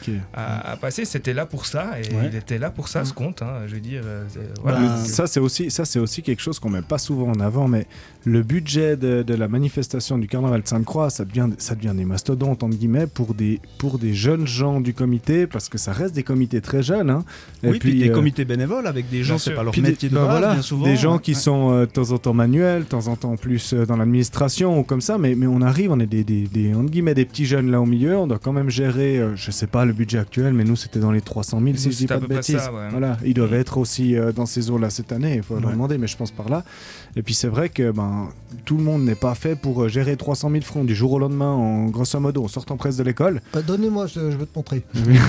à passer. C'était là pour ça et il était là pour ça, ce compte. Je veux dire, voilà. Ça c'est aussi quelque chose qu'on met pas souvent en avant, mais le budget de la manifestation du Carnaval de Sainte-Croix, ça devient des mastodontes entre guillemets pour des jeunes gens du comité, parce que ça reste des comités très jeunes. Et puis des comités bénévoles avec des gens, c'est pas leur métier de base, bien souvent. Des gens qui sont de temps en temps manuels, de temps en temps plus dans l'administration ou comme ça, mais on arrive, on est des entre guillemets des petits jeunes là au milieu, on doit quand même gérer, je sais pas le budget actuel, mais nous c'était dans les 300 000 si je dis pas de bêtises. Ça, voilà, ils doivent être aussi dans ces eaux-là cette année, il faut leur demander, mais je pense par là. Et puis c'est vrai que tout le monde n'est pas fait pour gérer 300 000 francs du jour au lendemain, en grosso modo, en sortant presque de l'école. Donnez-moi, je veux te montrer.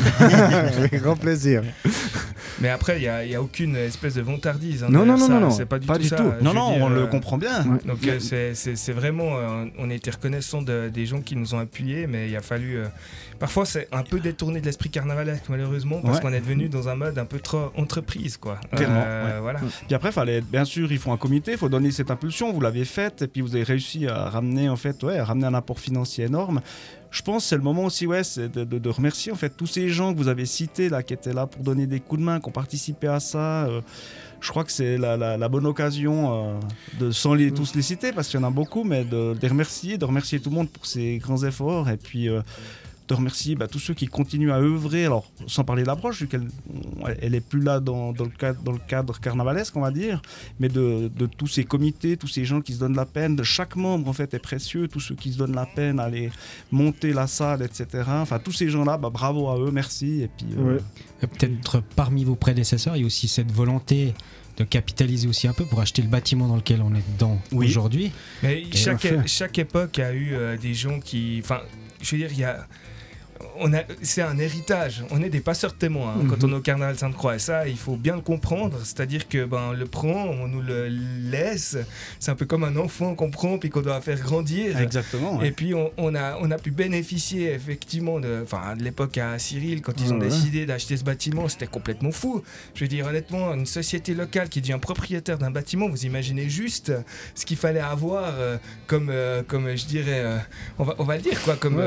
Avec grand plaisir. Mais après, il n'y a aucune espèce de vantardise. Non, c'est pas du tout ça. On le comprend bien. Donc c'est vraiment, on a été reconnaissant des gens qui nous ont appuyés, mais il a fallu... parfois, c'est un peu détourné de l'esprit carnavalesque, malheureusement, parce qu'on est devenu dans un mode un peu trop entreprise, quoi. Clairement, voilà. Puis après, bien sûr, il faut un comité, il faut donner cette impulsion, vous l'avez faite, et puis vous avez réussi à ramener un apport financier énorme. Je pense que c'est le moment aussi, c'est de remercier en fait tous ces gens que vous avez cités là, qui étaient là pour donner des coups de main, qui ont participé à ça. Je crois que c'est la bonne occasion sans tous les citer, parce qu'il y en a beaucoup, mais de les remercier, de remercier tout le monde pour ces grands efforts, et puis de remercier tous ceux qui continuent à œuvrer, alors sans parler de la broche, vu qu'elle est plus là dans le cadre carnavalesque, on va dire, mais de tous ces comités, tous ces gens qui se donnent la peine, de chaque membre en fait est précieux, tous ceux qui se donnent la peine à aller monter la salle, etc. Enfin, tous ces gens-là, bravo à eux, merci. Et puis peut-être parmi vos prédécesseurs, il y a aussi cette volonté de capitaliser aussi un peu pour acheter le bâtiment dans lequel on est dedans aujourd'hui. Mais chaque époque a eu des gens qui... Enfin, je veux dire, c'est un héritage. On est des passeurs de témoins quand on est au Carnaval Sainte-Croix. Et ça, il faut bien le comprendre. C'est-à-dire que on le prend, on nous le laisse. C'est un peu comme un enfant qu'on prend puis qu'on doit faire grandir. Exactement. Ouais. Et puis on a pu bénéficier effectivement de l'époque à Cyril quand ils ont décidé d'acheter ce bâtiment. C'était complètement fou. Je veux dire honnêtement, une société locale qui devient propriétaire d'un bâtiment, vous imaginez juste ce qu'il fallait avoir comme je dirais, on va le dire quoi, comme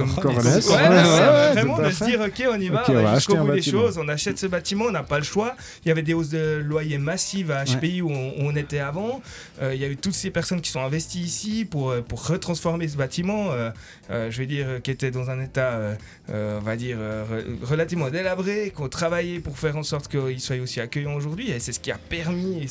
vraiment de se dire ok, on y va, on va jusqu'au bout des choses, on achète ce bâtiment, on n'a pas le choix. Il y avait des hausses de loyer massives à HPI où on était avant. Il y a eu toutes ces personnes qui sont investies ici pour retransformer ce bâtiment, je vais dire qui était dans un état on va dire relativement délabré, qui ont travaillé pour faire en sorte qu'il soit aussi accueillant aujourd'hui, et c'est ce qui a permis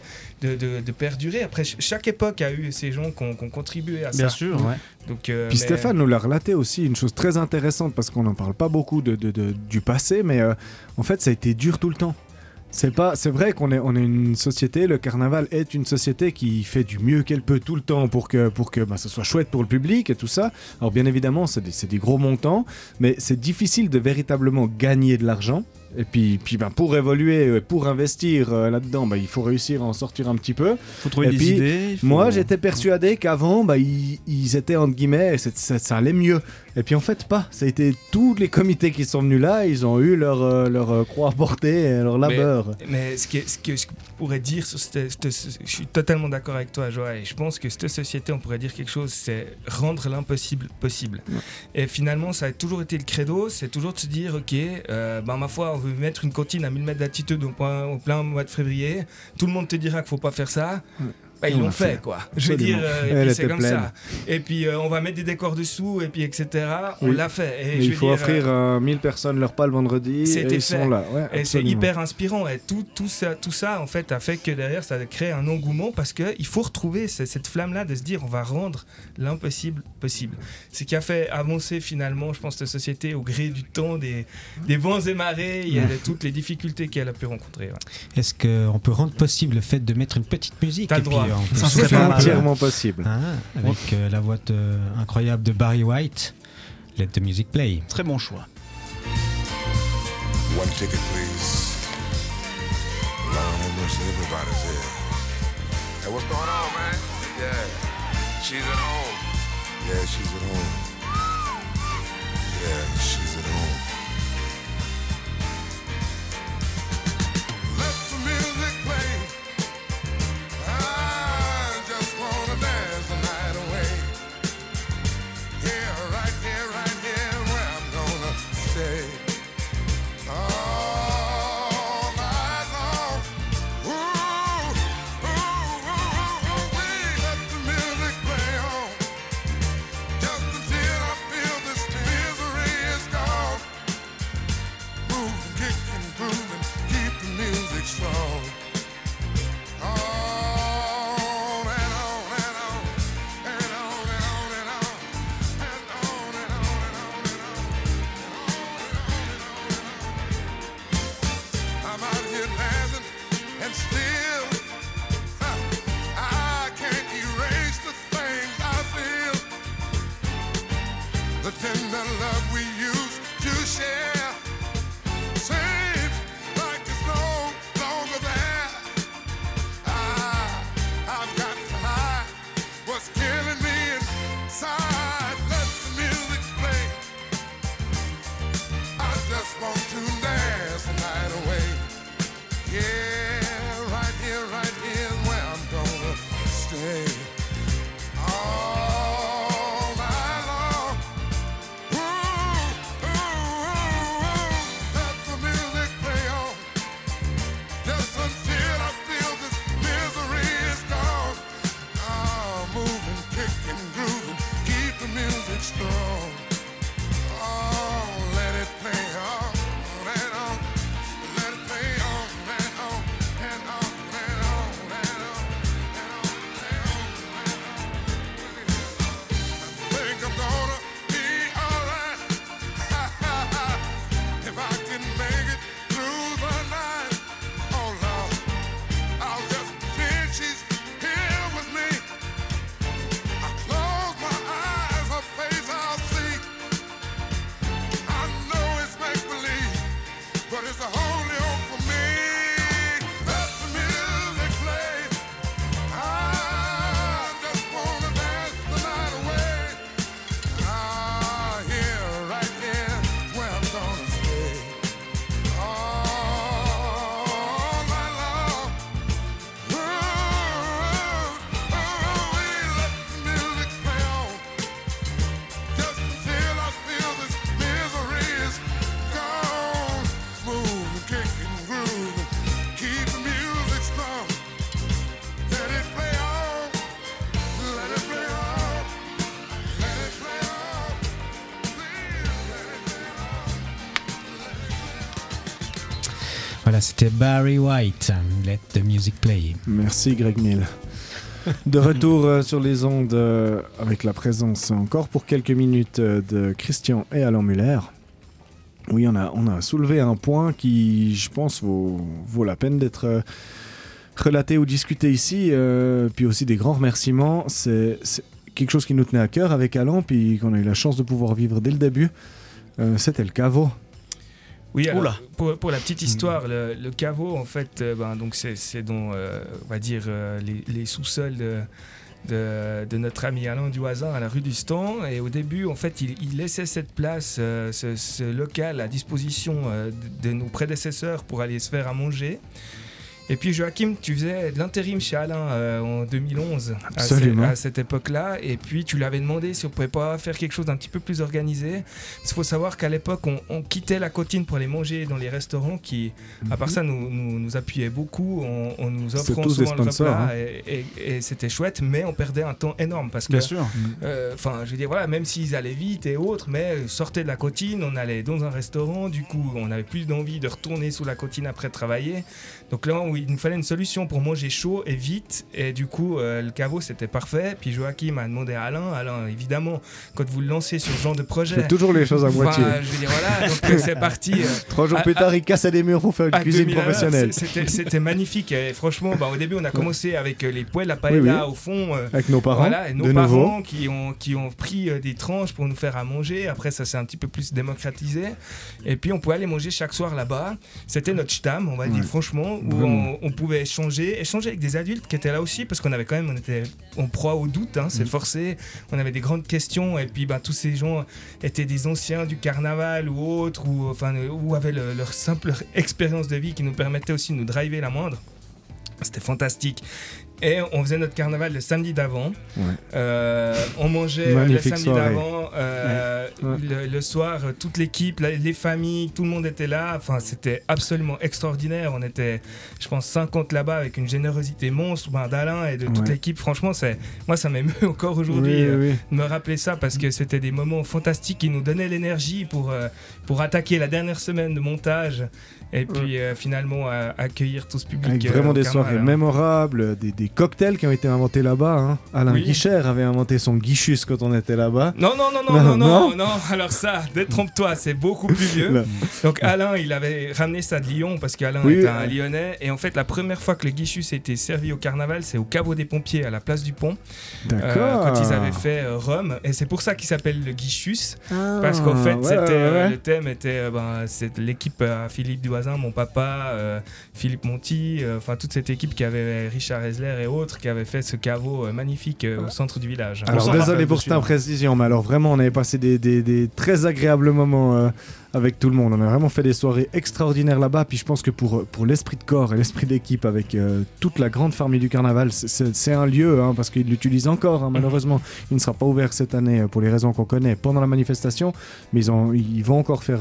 de perdurer. Après, chaque époque a eu ces gens qui ont contribué à ça. Bien sûr, ouais. Donc, puis Stéphane nous l'a relaté aussi une chose très intéressante, parce qu'on n'en parle pas beaucoup du passé, mais en fait ça a été dur tout le temps. C'est vrai qu'on est une société, le carnaval est une société qui fait du mieux qu'elle peut tout le temps pour que ça soit chouette pour le public et tout ça. Alors bien évidemment c'est des gros montants, mais c'est difficile de véritablement gagner de l'argent. Et puis pour évoluer, pour investir là-dedans, il faut réussir à en sortir un petit peu. Faut trouver des idées. Moi, j'étais persuadé qu'avant, ils étaient entre guillemets, ça allait mieux. Et puis en fait, pas. Ça a été tous les comités qui sont venus là, ils ont eu leur croix portée, leur labeur. Mais ce que je pourrais dire sur je suis totalement d'accord avec toi, Joa. Et je pense que cette société, on pourrait dire quelque chose, c'est rendre l'impossible possible. Ouais. Et finalement, ça a toujours été le credo, c'est toujours de se dire, ok, ma foi, on veut mettre une cantine à 1000 mètres d'altitude au plein mois de février, tout le monde te dira qu'il faut pas faire ça. Ils l'ont fait quoi. Je veux dire, et puis c'est comme ça. Et puis on va mettre des décors dessous, et puis etc. On l'a fait. Et il faut offrir 1000 personnes leur repas le vendredi. Et ils sont là. Ouais, et c'est hyper inspirant. Et tout ça en fait a fait que derrière ça a créé un engouement, parce que il faut retrouver cette flamme là de se dire on va rendre l'impossible possible. C'est ce qui a fait avancer finalement, je pense, cette société au gré du temps, des vents et marées, il y a toutes les difficultés qu'elle a pu rencontrer. Ouais. Est-ce qu'on peut rendre possible le fait de mettre une petite musique? T'as le droit. Ça serait entièrement possible. Avec la voix incroyable de Barry White, Let the Music Play. Très bon choix. One ticket, please. Lord have mercy, everybody's here. Hey, what's going on, man? Yeah, she's at home. Yeah, she's at home. Yeah, she's at home. Let the music play. It's gone. Voilà, c'était Barry White, Let the Music Play. Merci Greg Mill. De retour sur les ondes avec la présence encore pour quelques minutes de Christian et Alain Muller. Oui, on a soulevé un point qui, je pense, vaut la peine d'être relaté ou discuté ici. Puis aussi des grands remerciements. C'est quelque chose qui nous tenait à cœur avec Alain, puis qu'on a eu la chance de pouvoir vivre dès le début. C'était le caveau. Oui, alors, pour la petite histoire, le caveau, en fait, donc c'est on va dire, les sous-sols de notre ami Alain Duazin à la rue du Stand. Et au début, en fait, il laissait cette place, ce local à disposition de nos prédécesseurs pour aller se faire à manger. Et puis Joachim, tu faisais de l'intérim chez Alain en 2011 à cette époque-là, et puis tu lui avais demandé si on pouvait pas faire quelque chose d'un petit peu plus organisé. Il faut savoir qu'à l'époque, on quittait la cantine pour aller manger dans les restaurants qui, à part ça, nous appuyaient beaucoup en nous offrant souvent le repas, et c'était chouette, mais on perdait un temps énorme parce que, bien sûr. Enfin, je veux dire, voilà, même s'ils allaient vite et autres, mais sortaient de la cantine, on allait dans un restaurant, du coup, on avait plus d'envie de retourner sous la cantine après travailler. Donc là, il nous fallait une solution pour manger chaud et vite, et du coup le caveau c'était parfait. Puis Joachim a demandé à Alain, évidemment, quand vous le lancez sur ce genre de projet, je fais toujours les choses à moitié. Je veux dire, voilà, donc c'est parti. 3 jours plus tard, il casse des murs pour faire une cuisine professionnelle. C'était magnifique, et franchement, au début on a commencé avec les poêles à paella au fond, avec nos parents, voilà, et nos parents qui ont pris des tranches pour nous faire à manger. Après ça s'est un petit peu plus démocratisé, et puis on pouvait aller manger chaque soir là-bas. C'était notre stam, on va dire, franchement, où on pouvait échanger avec des adultes qui étaient là aussi, parce qu'on était en proie au doute, c'est forcé, on avait des grandes questions, et puis tous ces gens étaient des anciens du carnaval ou autres, ou avaient leur simple expérience de vie qui nous permettait aussi de nous driver la moindre. C'était fantastique. Et on faisait notre carnaval le samedi d'avant. On mangeait le samedi d'avant. Le soir, toute l'équipe, les familles, tout le monde était là. Enfin, c'était absolument extraordinaire. On était, je pense, 50 là-bas avec une générosité monstre d'Alain et de toute l'équipe. Franchement, moi, ça m'émeut encore aujourd'hui de me rappeler ça, parce que c'était des moments fantastiques qui nous donnaient l'énergie pour attaquer la dernière semaine de montage. Et puis finalement accueillir tout ce public. Avec vraiment des soirées mémorables, des cocktails qui ont été inventés là-bas. Alain Guichert avait inventé son guichus quand on était là-bas. Non. Alors ça, détrompe-toi, c'est beaucoup plus vieux. Donc Alain, il avait ramené ça de Lyon, parce qu'Alain était un Lyonnais. Et en fait, la première fois que le guichus a été servi au carnaval, c'est au caveau des pompiers à la place du pont. D'accord. Quand ils avaient fait Rome. Et c'est pour ça qu'il s'appelle le guichus. Parce qu'en fait, le thème était c'est l'équipe Philippe Duazin, mon papa, Philippe Monti, toute cette équipe qui avait Richard Hesler et autres, qui avait fait ce caveau magnifique au centre du village. Alors désolé pour cette imprécision, mais alors vraiment on avait passé des très agréables moments avec tout le monde. On a vraiment fait des soirées extraordinaires là-bas. Puis je pense que pour l'esprit de corps et l'esprit d'équipe avec toute la grande famille du carnaval, c'est un lieu, parce qu'ils l'utilisent encore. Malheureusement, il ne sera pas ouvert cette année pour les raisons qu'on connaît pendant la manifestation, mais ils vont encore faire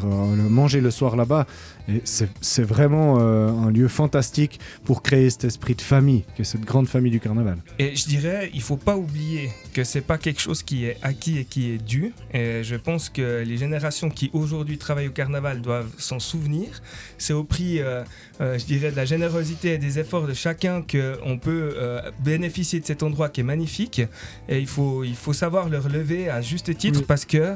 manger le soir là-bas. Et c'est vraiment un lieu fantastique pour créer cet esprit de famille, que cette grande famille du carnaval. Et je dirais, il faut pas oublier que c'est pas quelque chose qui est acquis et qui est dû. Et je pense que les générations qui aujourd'hui travaillent au carnaval doivent s'en souvenir. C'est au prix, je dirais, de la générosité et des efforts de chacun qu'on peut bénéficier de cet endroit qui est magnifique. Et il faut savoir le relever à juste titre, parce que,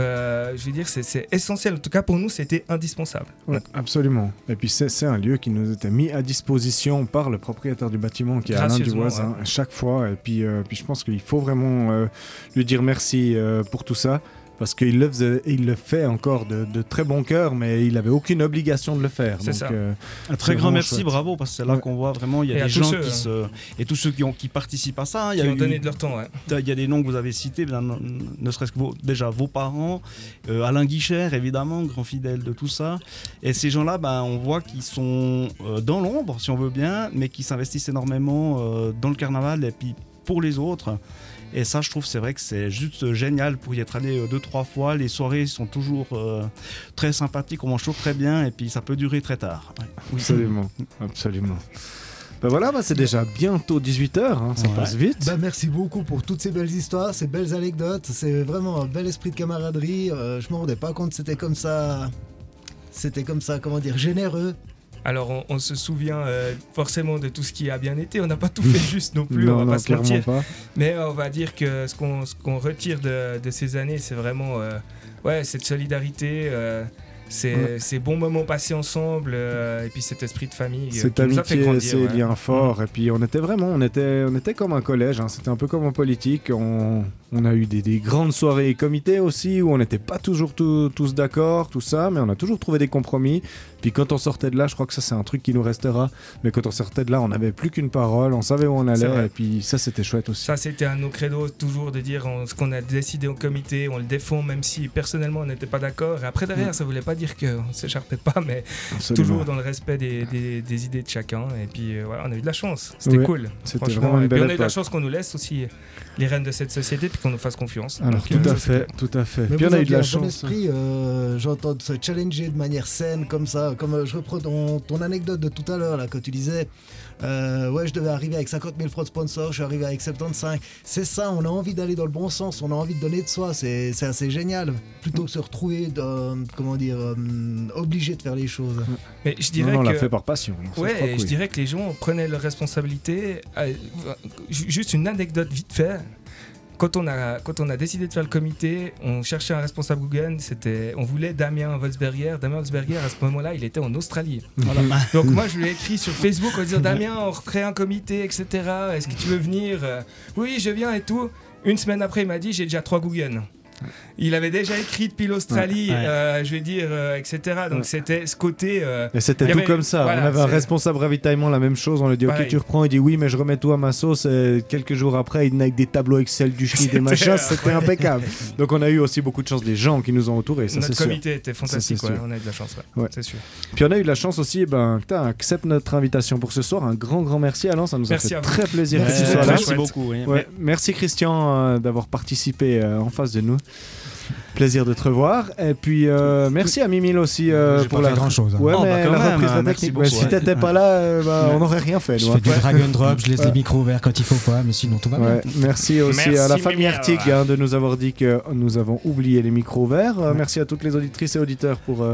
je veux dire, c'est essentiel. En tout cas, pour nous, c'était indispensable. Ouais, absolument. Et puis, c'est un lieu qui nous était mis à disposition par le propriétaire du bâtiment, qui est Alain Duvoisin, à chaque fois. Et puis je pense qu'il faut vraiment lui dire merci pour tout ça. Parce qu'il le faisait, il le fait encore de très bon cœur, mais il n'avait aucune obligation de le faire. C'est ça. Un très grand merci, chouette. Bravo, parce que c'est là qu'on voit vraiment, il y a des gens et tous ceux qui participent à ça. Qui ont donné de leur temps. Il y a des noms que vous avez cités, ne serait-ce que déjà vos parents, Alain Guichert, évidemment, grand fidèle de tout ça. Et ces gens-là, on voit qu'ils sont dans l'ombre, si on veut bien, mais qui s'investissent énormément dans le carnaval et puis pour les autres. Et ça, je trouve, c'est vrai que c'est juste génial pour y être allé 2-3 fois. Les soirées sont toujours très sympathiques, on mange toujours très bien, et puis ça peut durer très tard. Ouais. Absolument. Voilà, c'est déjà bientôt 18h, ça passe vite. Merci beaucoup pour toutes ces belles histoires, ces belles anecdotes. C'est vraiment un bel esprit de camaraderie. Je me rendais pas compte que c'était comme ça, comment dire, généreux. Alors on se souvient forcément de tout ce qui a bien été, on n'a pas tout fait juste non plus, on va pas se mentir. Mais on va dire que ce qu'on retire de ces années, c'est vraiment cette solidarité, ces bons moments passés ensemble, et puis cet esprit de famille cette qui nous a fait amitié, grandir. ces liens forts. Et puis on était comme un collège, hein. C'était un peu comme en politique. On a eu des grandes soirées et comités aussi où on n'était pas toujours tous d'accord, tout ça, mais on a toujours trouvé des compromis. Puis quand on sortait de là, je crois que ça c'est un truc qui nous restera, mais quand on sortait de là, on n'avait plus qu'une parole, on savait où on allait, et puis ça c'était chouette aussi. Ça c'était un de nos credos, toujours de dire ce qu'on a décidé en comité, on le défend même si personnellement on n'était pas d'accord. Et après derrière, ça voulait pas dire qu'on s'écharpait pas, mais toujours dans le respect des idées de chacun. Et puis on a eu de la chance, c'était cool. C'était vraiment une belle époque. On a eu de la chance qu'on nous laisse aussi les rênes de cette société, puis qu'on nous fasse confiance. Alors tout à fait. Mais puis on a eu de la chance. Bon esprit, j'entends se challenger de manière saine comme ça. Comme je reprends ton anecdote de tout à l'heure là, quand tu disais je devais arriver avec 50 000 francs de sponsors, je suis arrivé avec 75. C'est ça, on a envie d'aller dans le bon sens, on a envie de donner de soi, c'est assez génial, plutôt que se retrouver obligé de faire les choses. Mais je dirais on l'a fait par passion. Je dirais que les gens prenaient leurs responsabilités. Juste une anecdote vite fait. Quand on a décidé de faire le comité, on cherchait un responsable Google, on voulait Damien Wolfsberger. Damien Wolfsberger, à ce moment-là, il était en Australie. Voilà. Donc moi, je lui ai écrit sur Facebook en disant Damien, on recrée un comité, etc. Est-ce que tu veux venir? Oui, je viens et tout. Une semaine après, il m'a dit j'ai déjà 3 Google. Il avait déjà écrit depuis l'Australie, je vais dire, etc. Donc c'était ce côté. Et c'était tout comme ça. Voilà, on avait un responsable ravitaillement, la même chose. On lui dit ok, tu reprends. Il dit oui, mais je remets tout à ma sauce. Et quelques jours après, il venait avec des tableaux Excel, du schnitt, des machins. C'était impeccable. Donc on a eu aussi beaucoup de chance des gens qui nous ont entourés. Ça, notre comité était fantastique. On a eu de la chance. C'est sûr. Puis on a eu de la chance aussi. Que tu acceptes notre invitation pour ce soir. Un grand merci, Alain. Ça nous a fait très plaisir que tu sois là. Merci beaucoup. Merci Christian d'avoir participé en face de nous. Plaisir de te revoir. Et puis merci à Mimile aussi pour la grand chose. Ouais, mais la reprise de technique. Ouais, si t'étais pas là, on n'aurait rien fait. Je fais du drag and drop, je laisse les micros ouverts quand il faut pas, mais sinon tout va bien. Merci aussi à la famille Arctic de nous avoir dit que nous avons oublié les micros ouverts. Merci à toutes les auditrices et auditeurs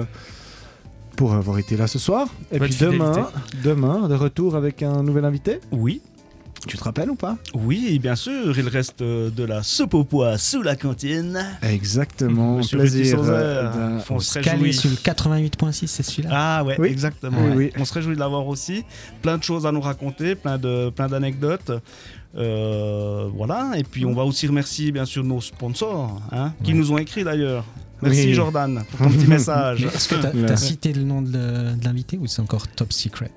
pour avoir été là ce soir. Et puis demain, de retour avec un nouvel invité. Oui. Tu te rappelles ou pas? Oui, bien sûr, il reste de la soupe au pois sous la cantine. Exactement, plaisir. On se calait sur le 88.6, c'est celui-là. Ah ouais, oui. Exactement. Oui. On se réjouit de l'avoir aussi. Plein de choses à nous raconter, plein d'anecdotes. Voilà, et puis on va aussi remercier bien sûr nos sponsors qui nous ont écrit d'ailleurs. Merci Jordan pour ton petit message. Est-ce que tu as cité le nom de l'invité ou c'est encore top secret?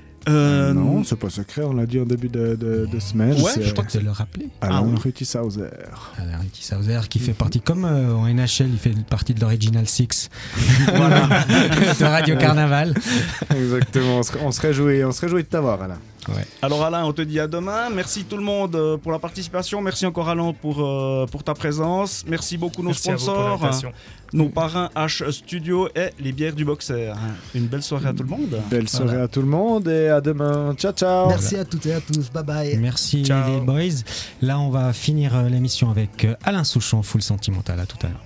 Non, c'est pas secret, on l'a dit en début de semaine. Ouais, je crois que tu le rappelé. Alain Rutisauser. Alain Rutisauser qui fait partie, comme en NHL, il fait partie de l'Original Six voilà. de Radio Carnaval. Exactement, on se réjouit de t'avoir, Alain. Ouais. Alors Alain, on te dit à demain. Merci tout le monde pour la participation. Merci encore Alain pour ta présence. Merci beaucoup nos sponsors, nos parrains H Studio et les bières du Boxer. Une belle soirée à tout le monde. Belle soirée à tout le monde et à demain. Ciao ciao. Merci à toutes et à tous. Bye bye. Merci les boys. Là on va finir l'émission avec Alain Souchon, Full Sentimental. À tout à l'heure.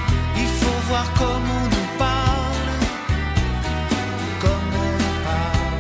Voir comme on nous parle, comme on nous parle.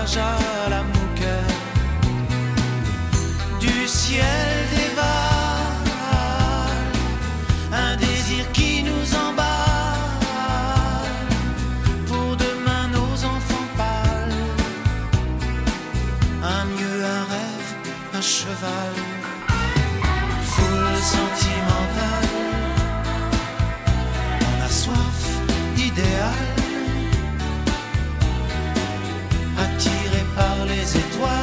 nuages à la moquette, du ciel dévale un désir qui nous emballe. Pour demain nos enfants pâles, un mieux, un rêve, un cheval, foule sentimentale. On a soif d'idéal, attiré par les étoiles.